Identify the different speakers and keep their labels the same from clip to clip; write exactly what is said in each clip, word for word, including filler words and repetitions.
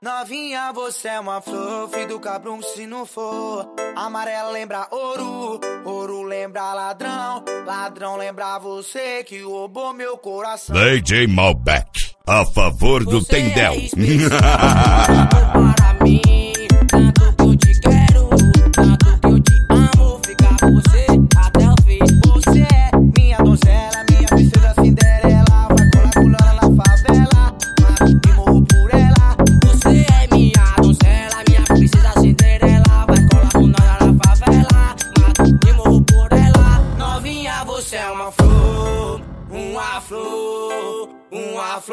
Speaker 1: Novinha, você é uma flor, filho do cabrão se não for. Amarela lembra ouro, ouro lembra ladrão, ladrão lembra você que roubou meu coração.
Speaker 2: D J Malbec, a favor do
Speaker 1: Você
Speaker 2: Tendel.
Speaker 1: É especial, para mim, tanto que eu te quero, tanto que eu te amo, ficar com você até o fim. Você é minha donzela, minha princesa Cinderela, vai colar pulando na favela, mas me morro por ela. Você é minha donzela, minha princesa Cinderela, vai colar pulando na favela, mas me morro por ela. Novinha, você é uma flor, uma flor, uma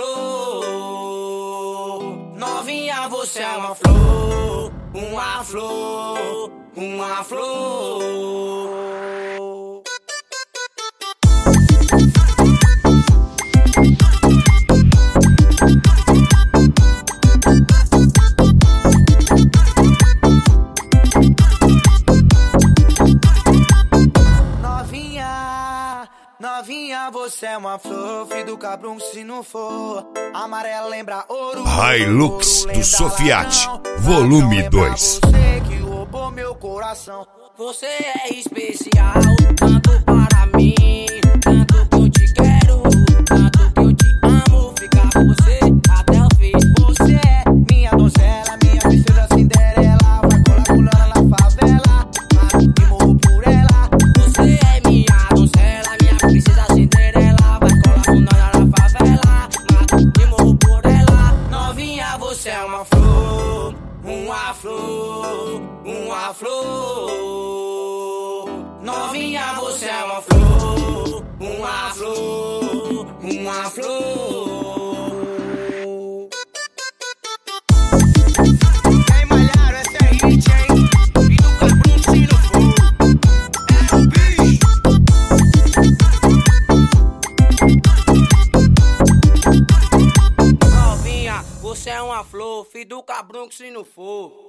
Speaker 1: flor. Novinha, você é uma flor, uma flor, uma flor. Novinha, novinha, você é uma flor, filho do cabrão se não for. Amarela lembra ouro,
Speaker 2: Hilux
Speaker 1: ouro
Speaker 2: do
Speaker 1: lembra
Speaker 2: Sofiati,
Speaker 1: ladrão,
Speaker 2: volume
Speaker 1: ladrão lembra
Speaker 2: dois.
Speaker 1: Você que roubou meu coração. Você é especial, tanto para mim, tanto que eu te quero, tanto que eu te amo, ficar com você até o fim. Você é minha donzela, minha princesa Cinderela, vai colar pulando na favela, mas me morro por ela. Você é minha donzela, minha princesa Cinderela, vai colar pulando na favela, mas me morro por ela. Novinha, você é uma flor, uma flor, uma flor. Novinha, você é uma flor, uma flor, uma flor. Quem malhar essa é hit, hein? E do cabrão se não for, é o bicho. Novinha, você é uma flor, filho do cabrão que se não for.